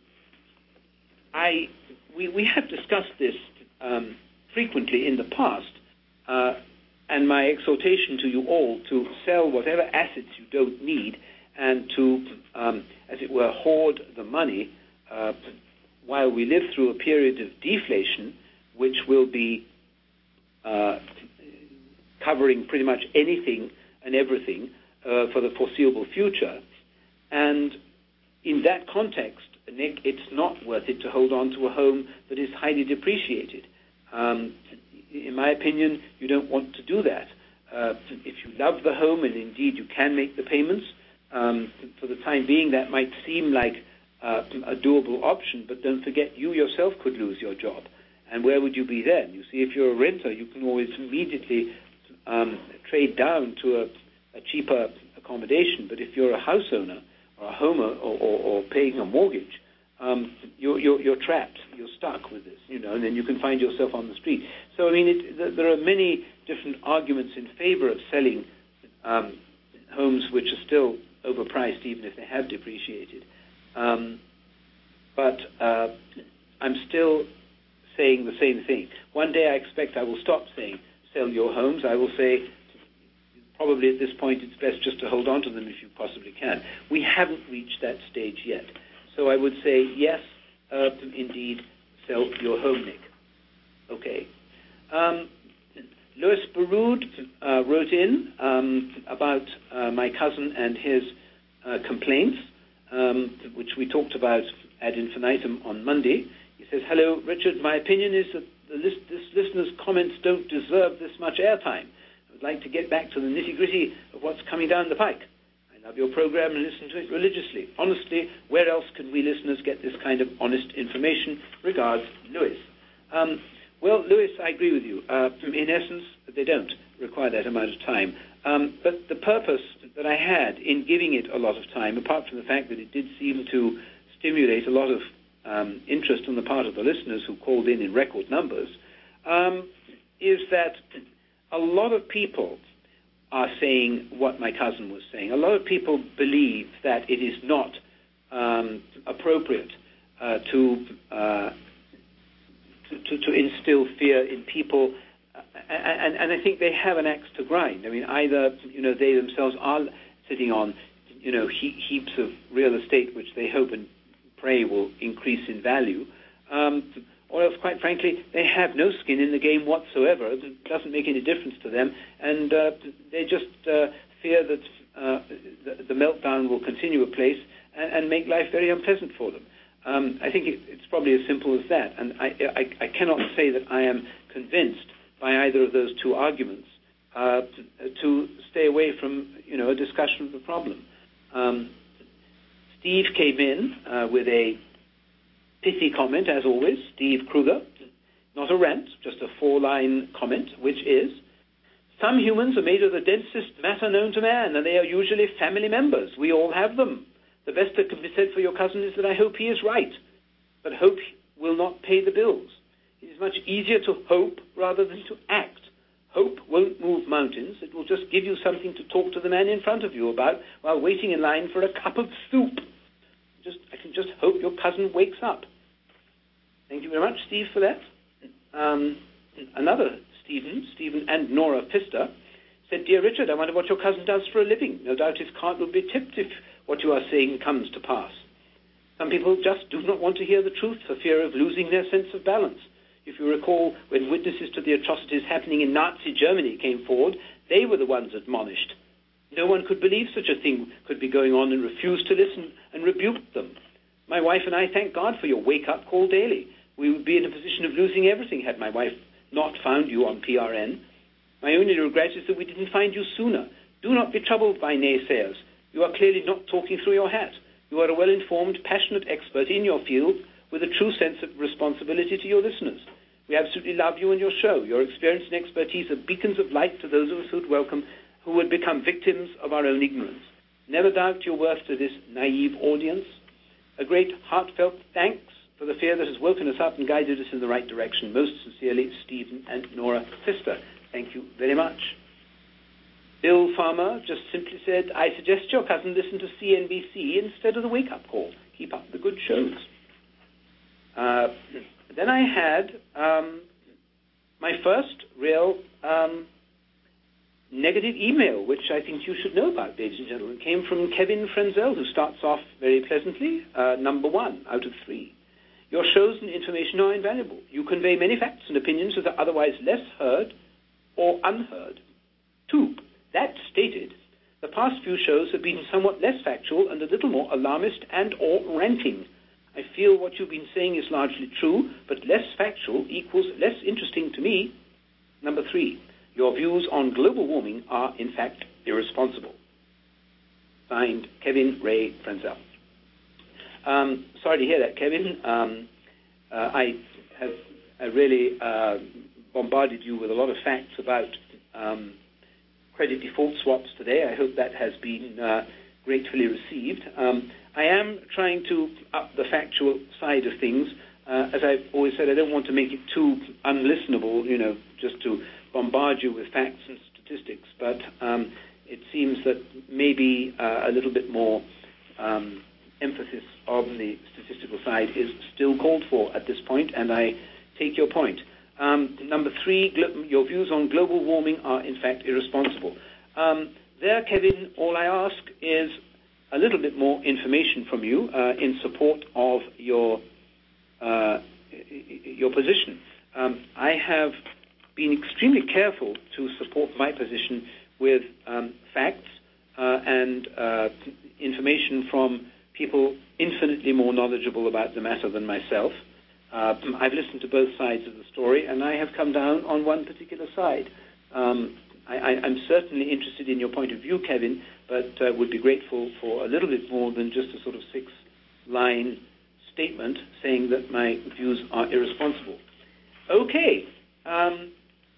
I we, we have discussed this um, frequently in the past, uh, and my exhortation to you all to sell whatever assets you don't need and to, um, as it were, hoard the money uh, while we live through a period of deflation, which will be uh, covering pretty much anything and everything uh, for the foreseeable future. And in that context, Nick, it's not worth it to hold on to a home that is highly depreciated. Um, in my opinion, you don't want to do that. Uh, if you love the home, and indeed you can make the payments, um, for the time being that might seem like uh, a doable option, but don't forget you yourself could lose your job. And where would you be then? You see, if you're a renter, you can always immediately um, trade down to a, a cheaper accommodation. But if you're a house owner or a homeowner or, or, or paying a mortgage, um, you're, you're, you're trapped. You're stuck with this, you know, and then you can find yourself on the street. So, I mean, it, there are many different arguments in favor of selling um, homes which are still overpriced, even if they have depreciated. Um, but uh, I'm still saying the same thing. One day I expect I will stop saying sell your homes. I will say probably at this point it's best just to hold on to them if you possibly can. We haven't reached that stage yet. So I would say, yes, uh, indeed sell your home, Nick. Okay. Um, Louis Baroud uh, wrote in um, about uh, my cousin and his uh, complaints, um, which we talked about ad infinitum on Monday. He says, hello, Richard. My opinion is that the list, this listener's comments don't deserve this much airtime. I would like to get back to the nitty-gritty of what's coming down the pike. I love your program and listen to it religiously. Honestly, where else can we listeners get this kind of honest information? Regards, Louis. Um, Well, Louis, I agree with you. Uh, in essence, they don't require that amount of time. Um, but the purpose that I had in giving it a lot of time, apart from the fact that it did seem to stimulate a lot of um, interest on the part of the listeners who called in in record numbers, um, is that a lot of people are saying what my cousin was saying. A lot of people believe that it is not um, appropriate uh, to... Uh, To, to instill fear in people, uh, and, and I think they have an axe to grind. I mean, either, you know, they themselves are sitting on, you know, he, heaps of real estate which they hope and pray will increase in value, um, or else, quite frankly, they have no skin in the game whatsoever. It doesn't make any difference to them, and uh, they just uh, fear that uh, the, the meltdown will continue apace and, and make life very unpleasant for them. Um, I think it, it's probably as simple as that, and I, I, I cannot say that I am convinced by either of those two arguments uh, to, to stay away from, you know, a discussion of the problem. Um, Steve came in uh, with a pithy comment, as always. Steve Kruger, not a rant, just a four-line comment, which is, some humans are made of the densest matter known to man, and they are usually family members. We all have them. The best that can be said for your cousin is that I hope he is right, but hope will not pay the bills. It is much easier to hope rather than to act. Hope won't move mountains. It will just give you something to talk to the man in front of you about while waiting in line for a cup of soup. Just, I can just hope your cousin wakes up. Thank you very much, Steve, for that. Um, another Stephen, Stephen and Nora Pfister, said, Dear Richard, I wonder what your cousin does for a living. No doubt his card will be tipped if what you are saying comes to pass. Some people just do not want to hear the truth for fear of losing their sense of balance. If you recall, when witnesses to the atrocities happening in Nazi Germany came forward, they were the ones admonished. No one could believe such a thing could be going on and refuse to listen and rebuke them. My wife and I thank God for your wake-up call daily. We would be in a position of losing everything had my wife not found you on P R N. My only regret is that we didn't find you sooner. Do not be troubled by naysayers. You are clearly not talking through your hat. You are a well-informed, passionate expert in your field with a true sense of responsibility to your listeners. We absolutely love you and your show. Your experience and expertise are beacons of light to those of us who would welcome, who would become victims of our own ignorance. Never doubt your worth to this naive audience. A great heartfelt thanks for the fear that has woken us up and guided us in the right direction. Most sincerely, Stephen and Nora Pfister. Thank you very much. Bill Farmer just simply said, I suggest your cousin listen to C N B C instead of the wake-up call. Keep up the good shows. Uh, then I had um, my first real um, negative email, which I think you should know about, ladies and gentlemen. It came from Kevin Frenzel, who starts off very pleasantly, uh, number one out of three. Your shows and information are invaluable. You convey many facts and opinions that are otherwise less heard or unheard. Two, that stated, the past few shows have been somewhat less factual and a little more alarmist and or ranting. I feel what you've been saying is largely true, but less factual equals less interesting to me. Number three, your views on global warming are, in fact, irresponsible. Signed, Kevin Ray Frenzel. Um, sorry to hear that, Kevin. Um, uh, I have I really uh, bombarded you with a lot of facts about um, credit default swaps today. I hope that has been uh, gratefully received. Um, I am trying to up the factual side of things. Uh, as I've always said, I don't want to make it too unlistenable, you know, just to bombard you with facts and statistics, but um, it seems that maybe uh, a little bit more um, emphasis on the statistical side is still called for at this point, and I take your point. Um, number three, glo- your views on global warming are, in fact, irresponsible. Um, there, Kevin, all I ask is a little bit more information from you uh, in support of your uh, your position. Um, I have been extremely careful to support my position with um, facts uh, and uh, information from people infinitely more knowledgeable about the matter than myself. Uh, I've listened to both sides of the story, and I have come down on one particular side. Um, I, I, I'm certainly interested in your point of view, Kevin, but uh, would be grateful for a little bit more than just a sort of six-line statement saying that my views are irresponsible. Okay. Um,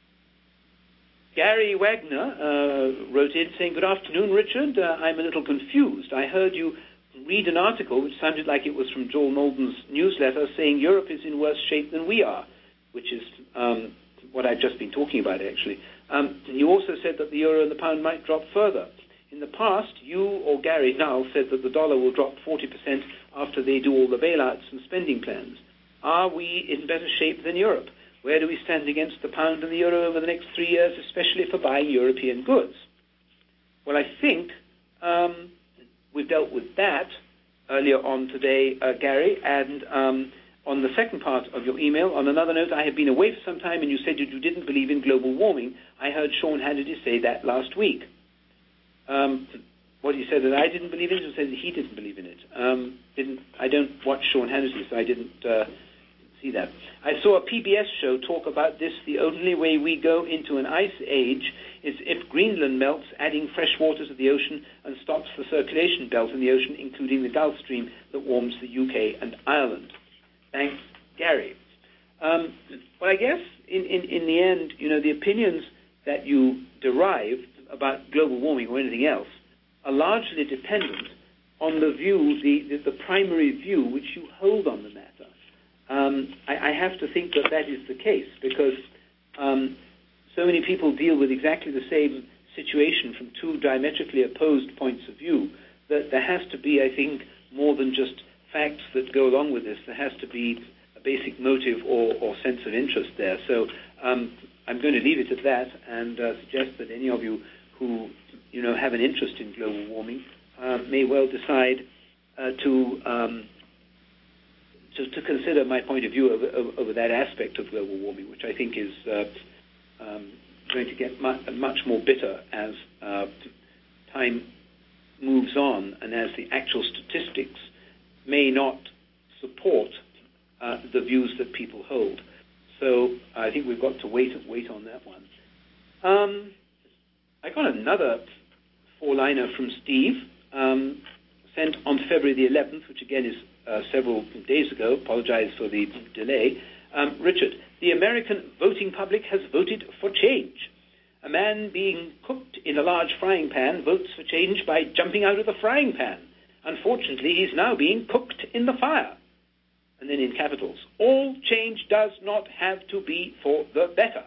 Gary Wagner uh, wrote in saying, "Good afternoon, Richard. Uh, I'm a little confused. I heard you read an article which sounded like it was from Joel Molden's newsletter saying Europe is in worse shape than we are," which is um, what I've just been talking about, actually. Um, you also said that the euro and the pound might drop further. In the past, you or Gary now said that the dollar will drop forty percent after they do all the bailouts and spending plans. Are we in better shape than Europe? Where do we stand against the pound and the euro over the next three years, especially for buying European goods? Well, I think um, we've dealt with that earlier on today, uh, Gary, and um, on the second part of your email, on another note, I have been away for some time and you said that you didn't believe in global warming. I heard Sean Hannity say that last week. Um, what he said that I didn't believe in it, or said that he didn't believe in it. Um, didn't I don't watch Sean Hannity, so I didn't uh, see that. I saw a P B S show talk about this. The only way we go into an ice age is if Greenland melts, adding fresh water to the ocean and stops the circulation belt in the ocean, including the Gulf Stream that warms the U K and Ireland. Thanks, Gary. Um, well, I guess in, in, in the end, you know, the opinions that you derive about global warming or anything else are largely dependent on the view, the, the, the primary view which you hold on the matter. Um, I, I have to think that that is the case because um, so many people deal with exactly the same situation from two diametrically opposed points of view that there has to be, I think, more than just facts that go along with this. There has to be a basic motive or, or sense of interest there. So um, I'm going to leave it at that and uh, suggest that any of you who, you know, have an interest in global warming uh, may well decide uh, to, um, to to consider my point of view over, over, over that aspect of global warming, which I think is uh, um, going to get much, much more bitter as uh, time moves on and as the actual statistics may not support uh, the views that people hold. So I think we've got to wait wait on that one. Um, I got another four-liner from Steve, um, sent on February the eleventh, which again is uh, several days ago. Apologize for the delay. Um, Richard, the American voting public has voted for change. A man being cooked in a large frying pan votes for change by jumping out of the frying pan. Unfortunately, he's now being cooked in the fire. And then in capitals, all change does not have to be for the better.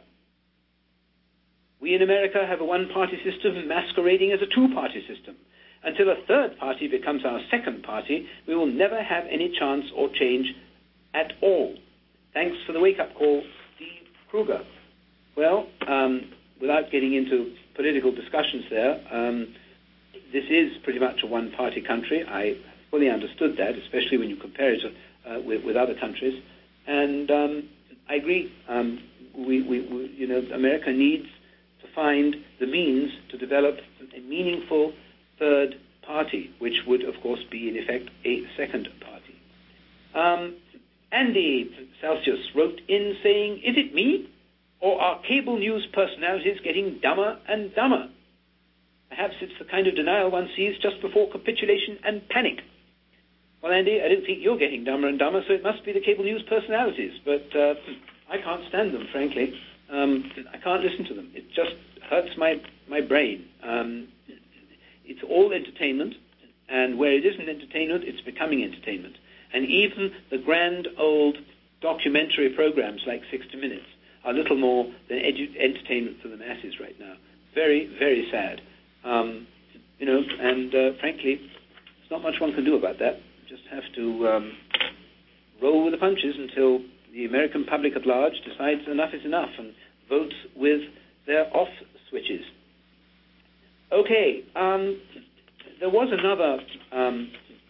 We in America have a one-party system masquerading as a two-party system. Until a third party becomes our second party, we will never have any chance or change at all. Thanks for the wake-up call, Steve Kruger. Well, um, without getting into political discussions there, um, this is pretty much a one-party country. I fully understood that, especially when you compare it uh, with, with other countries. And um, I agree. Um, we, we, we, you know, America needs to find the means to develop a meaningful third party, which would, of course, be, in effect, a second party. Um, Andy Celsius wrote in saying, "Is it me, or are cable news personalities getting dumber and dumber? Perhaps it's the kind of denial one sees just before capitulation and panic." Well, Andy, I don't think you're getting dumber and dumber, so it must be the cable news personalities. But uh, I can't stand them, frankly. Um, I can't listen to them. It just hurts my, my brain. Um, it's all entertainment, and where it isn't entertainment, it's becoming entertainment. And even the grand old documentary programs like sixty minutes are little more than edu- entertainment for the masses right now. Very, very sad. Um, you know, and uh, frankly, there's not much one can do about that. You just have to um, roll with the punches until the American public at large decides enough is enough and votes with their off switches. Okay, um, there was another um,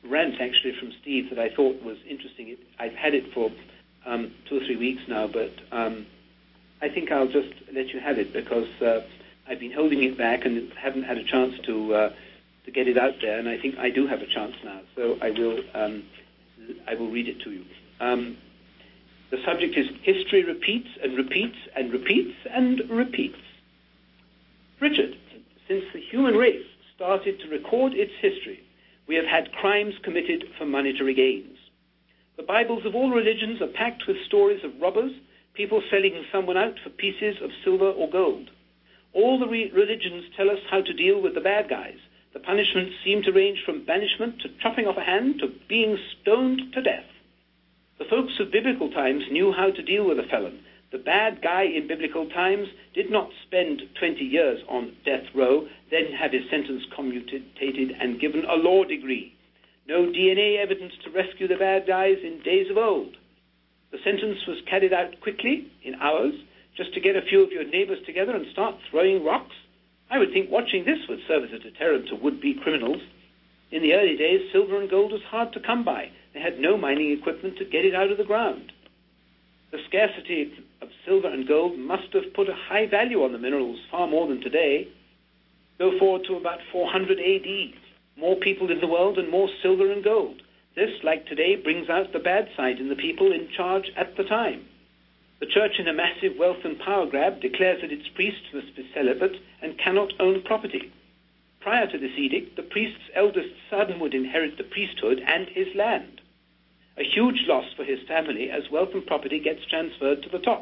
rant, actually, from Steve that I thought was interesting. It, I've had it for um, two or three weeks now, but um, I think I'll just let you have it because uh, I've been holding it back and haven't had a chance to uh, to get it out there, and I think I do have a chance now. So I will um, I will read it to you. Um, the subject is history repeats and repeats and repeats and repeats. Richard, since the human race started to record its history, we have had crimes committed for monetary gains. The Bibles of all religions are packed with stories of robbers, people selling someone out for pieces of silver or gold. All the re- religions tell us how to deal with the bad guys. The punishments seem to range from banishment to chopping off a hand to being stoned to death. The folks of biblical times knew how to deal with a felon. The bad guy in biblical times did not spend twenty years on death row, then have his sentence commutated and given a law degree. No D N A evidence to rescue the bad guys in days of old. The sentence was carried out quickly, in hours, just to get a few of your neighbors together and start throwing rocks. I would think watching this would serve as a deterrent to would-be criminals. In the early days, silver and gold was hard to come by. They had no mining equipment to get it out of the ground. The scarcity of silver and gold must have put a high value on the minerals, far more than today. Go forward to about four hundred A D. More people in the world and more silver and gold. This, like today, brings out the bad side in the people in charge at the time. The church, in a massive wealth and power grab, declares that its priests must be celibate and cannot own property. Prior to this edict, the priest's eldest son would inherit the priesthood and his land. A huge loss for his family as wealth and property gets transferred to the top.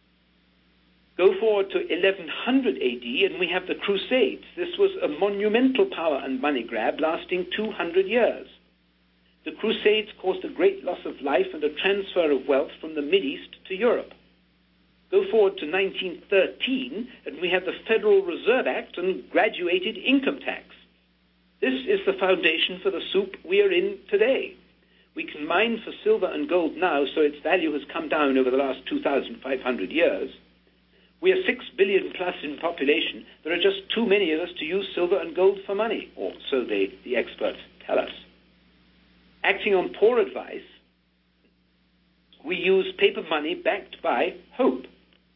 Go forward to eleven hundred A D and we have the Crusades. This was a monumental power and money grab lasting two hundred years. The Crusades caused a great loss of life and a transfer of wealth from the Mideast to Europe. Go forward to nineteen thirteen and we have the Federal Reserve Act and graduated income tax. This is the foundation for the soup we are in today. We can mine for silver and gold now, so its value has come down over the last two thousand five hundred years. We are six billion plus in population. There are just too many of us to use silver and gold for money, or so they, the experts tell us. Acting on poor advice, we use paper money backed by hope.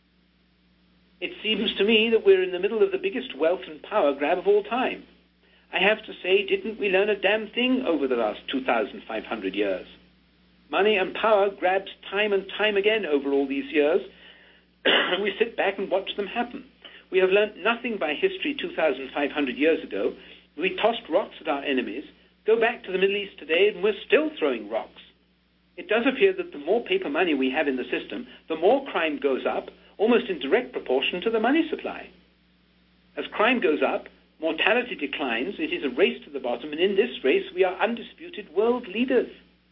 It seems to me that we're in the middle of the biggest wealth and power grab of all time. I have to say, didn't we learn a damn thing over the last two thousand five hundred years? Money and power grabs time and time again over all these years, and we sit back and watch them happen. We have learnt nothing by history two thousand five hundred years ago. We tossed rocks at our enemies. Go back to the Middle East today, and we're still throwing rocks. It does appear that the more paper money we have in the system, the more crime goes up, almost in direct proportion to the money supply. As crime goes up, mortality declines. It is a race to the bottom, and in this race we are undisputed world leaders.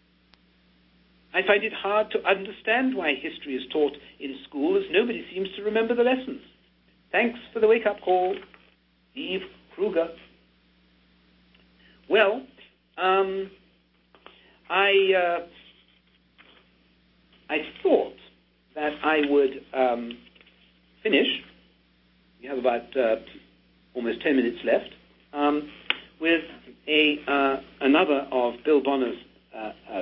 I find it hard to understand why history is taught in school, as nobody seems to remember the lessons. Thanks for the wake-up call, Steve Kruger. Well, um, I uh, I thought that I would um, finish. We have about uh, almost ten minutes left, um, with a uh, another of Bill Bonner's uh, uh,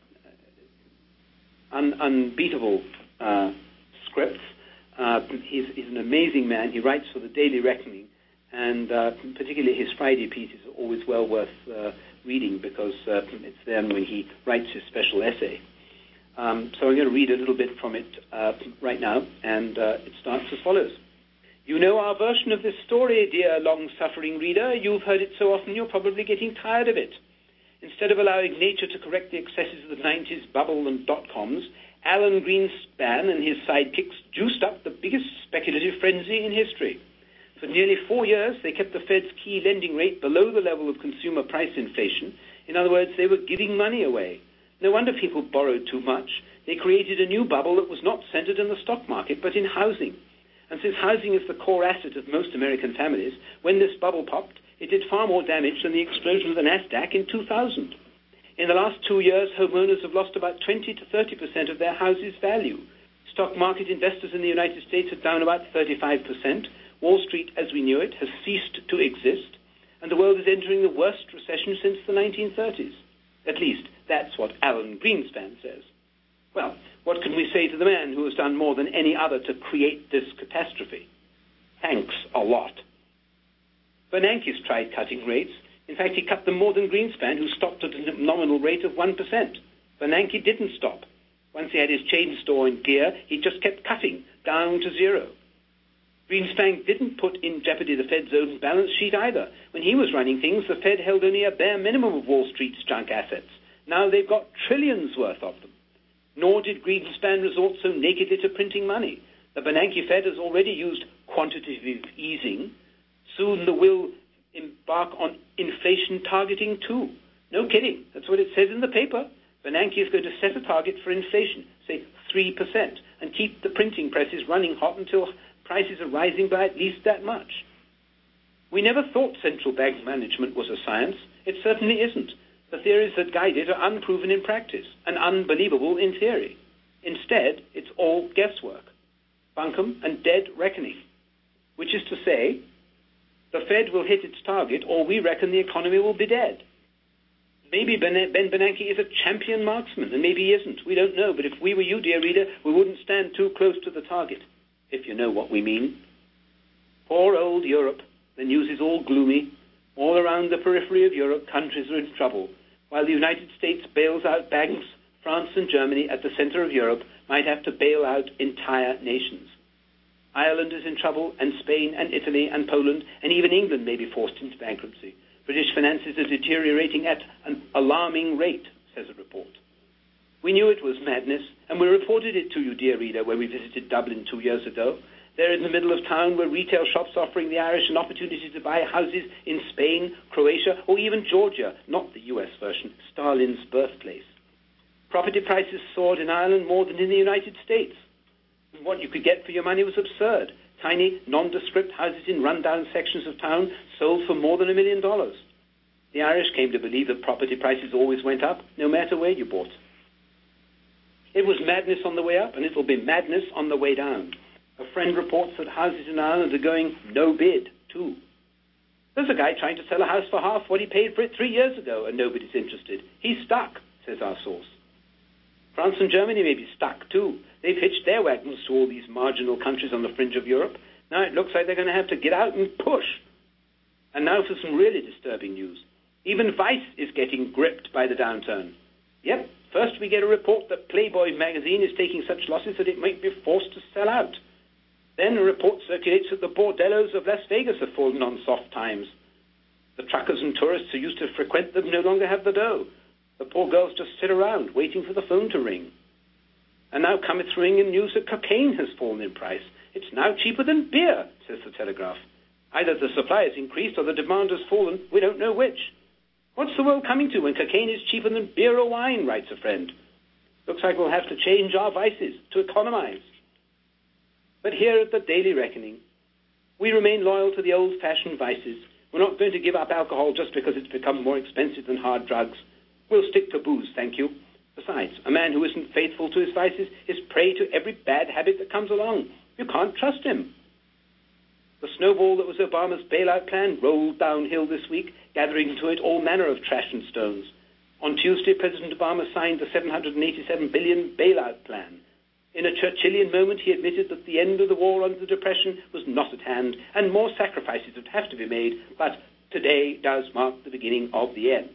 un- unbeatable uh, scripts. Uh, he's, he's an amazing man. He writes for the Daily Reckoning, and uh, particularly his Friday pieces are always well worth uh, reading because uh, it's then when he writes his special essay. Um, so I'm going to read a little bit from it uh, right now, and uh, it starts as follows. You know our version of this story, dear long-suffering reader. You've heard it so often you're probably getting tired of it. Instead of allowing nature to correct the excesses of the nineties bubble and dot-coms, Alan Greenspan and his sidekicks juiced up the biggest speculative frenzy in history. For nearly four years, they kept the Fed's key lending rate below the level of consumer price inflation. In other words, they were giving money away. No wonder people borrowed too much. They created a new bubble that was not centered in the stock market, but in housing. And since housing is the core asset of most American families, when this bubble popped, it did far more damage than the explosion of the NASDAQ in two thousand. In the last two years, homeowners have lost about twenty to thirty percent of their house's value. Stock market investors in the United States are down about thirty-five percent. Wall Street, as we knew it, has ceased to exist. And the world is entering the worst recession since the nineteen thirties. At least, that's what Alan Greenspan says. Well, what can we say to the man who has done more than any other to create this catastrophe? Thanks a lot. Bernanke's tried cutting rates. In fact, he cut them more than Greenspan, who stopped at a nominal rate of one percent. Bernanke didn't stop. Once he had his chain store in gear, he just kept cutting, down to zero. Greenspan didn't put in jeopardy the Fed's own balance sheet either. When he was running things, the Fed held only a bare minimum of Wall Street's junk assets. Now they've got trillions worth of them. Nor did Greenspan resort so nakedly to printing money. The Bernanke Fed has already used quantitative easing. Soon they will embark on inflation targeting too. No kidding. That's what it says in the paper. Bernanke is going to set a target for inflation, say three percent, and keep the printing presses running hot until prices are rising by at least that much. We never thought central bank management was a science. It certainly isn't. The theories that guide it are unproven in practice and unbelievable in theory. Instead, it's all guesswork, bunkum and dead reckoning, which is to say, the Fed will hit its target or we reckon the economy will be dead. Maybe Ben Bernanke is a champion marksman, and maybe he isn't. We don't know, but if we were you, dear reader, we wouldn't stand too close to the target, if you know what we mean. Poor old Europe. The news is all gloomy. All around the periphery of Europe, countries are in trouble. While the United States bails out banks, France and Germany at the center of Europe might have to bail out entire nations. Ireland is in trouble, and Spain and Italy and Poland, and even England may be forced into bankruptcy. British finances are deteriorating at an alarming rate, says a report. We knew it was madness, and we reported it to you, dear reader, when we visited Dublin two years ago. There in the middle of town were retail shops offering the Irish an opportunity to buy houses in Spain, Croatia, or even Georgia, not the U S version, Stalin's birthplace. Property prices soared in Ireland more than in the United States. What you could get for your money was absurd. Tiny, nondescript houses in rundown sections of town sold for more than a million dollars. The Irish came to believe that property prices always went up, no matter where you bought. It was madness on the way up, and it will be madness on the way down. A friend reports that houses in Ireland are going no bid, too. There's a guy trying to sell a house for half what he paid for it three years ago, and nobody's interested. He's stuck, says our source. France and Germany may be stuck, too. They've hitched their wagons to all these marginal countries on the fringe of Europe. Now it looks like they're going to have to get out and push. And now for some really disturbing news. Even Vice is getting gripped by the downturn. Yep, first we get a report that Playboy magazine is taking such losses that it might be forced to sell out. Then a report circulates that the bordellos of Las Vegas have fallen on soft times. The truckers and tourists who used to frequent them no longer have the dough. The poor girls just sit around waiting for the phone to ring. And now cometh ringing news that cocaine has fallen in price. It's now cheaper than beer, says the Telegraph. Either the supply has increased or the demand has fallen. We don't know which. What's the world coming to when cocaine is cheaper than beer or wine, writes a friend. Looks like we'll have to change our vices to economize. But here at the Daily Reckoning, we remain loyal to the old-fashioned vices. We're not going to give up alcohol just because it's become more expensive than hard drugs. We'll stick to booze, thank you. Besides, a man who isn't faithful to his vices is prey to every bad habit that comes along. You can't trust him. The snowball that was Obama's bailout plan rolled downhill this week, gathering into it all manner of trash and stones. On Tuesday, President Obama signed the seven hundred eighty-seven billion dollars bailout plan. In a Churchillian moment, he admitted that the end of the war under the Depression was not at hand, and more sacrifices would have to be made, but today does mark the beginning of the end.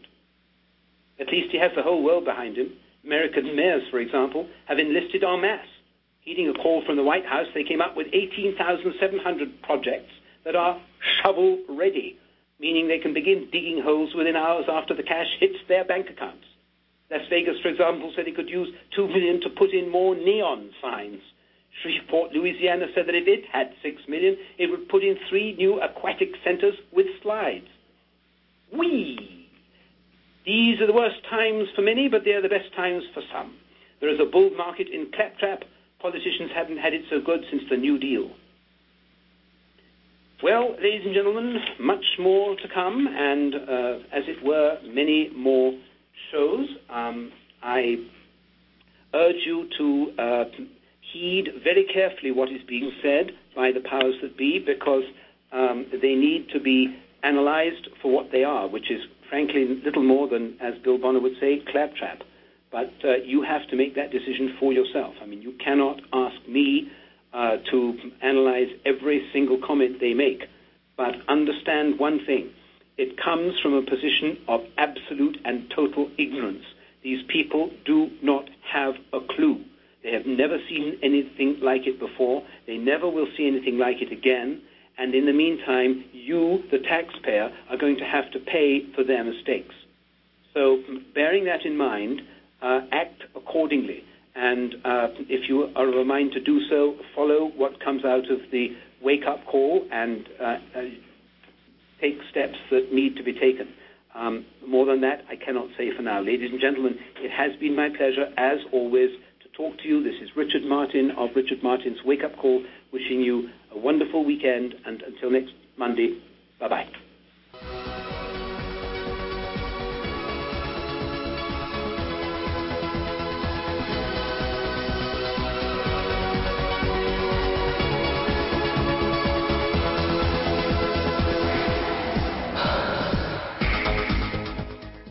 At least he has the whole world behind him. American mayors, for example, have enlisted en masse. Heeding a call from the White House, they came up with eighteen thousand seven hundred projects that are shovel-ready, meaning they can begin digging holes within hours after the cash hits their bank accounts. Las Vegas, for example, said it could use two million dollars to put in more neon signs. Shreveport, Louisiana, said that if it had six million dollars, it would put in three new aquatic centers with slides. Whee! These are the worst times for many, but they are the best times for some. There is a bull market in claptrap. Politicians haven't had it so good since the New Deal. Well, ladies and gentlemen, much more to come, and uh, as it were, many more shows. Um, I urge you to uh, heed very carefully what is being said by the powers that be, because um, they need to be analyzed for what they are, which is frankly, little more than, as Bill Bonner would say, claptrap. But uh, you have to make that decision for yourself. I mean, you cannot ask me uh, to analyze every single comment they make. But understand one thing. It comes from a position of absolute and total ignorance. These people do not have a clue. They have never seen anything like it before. They never will see anything like it again. And in the meantime, you, the taxpayer, are going to have to pay for their mistakes. So bearing that in mind, uh, act accordingly. And uh, if you are of a mind to do so, follow what comes out of the wake-up call and uh, uh, take steps that need to be taken. Um, more than that, I cannot say for now. Ladies and gentlemen, it has been my pleasure, as always, to talk to you. This is Richard Martin of Richard Martin's Wake Up Call, wishing you a wonderful weekend, and until next Monday, bye-bye.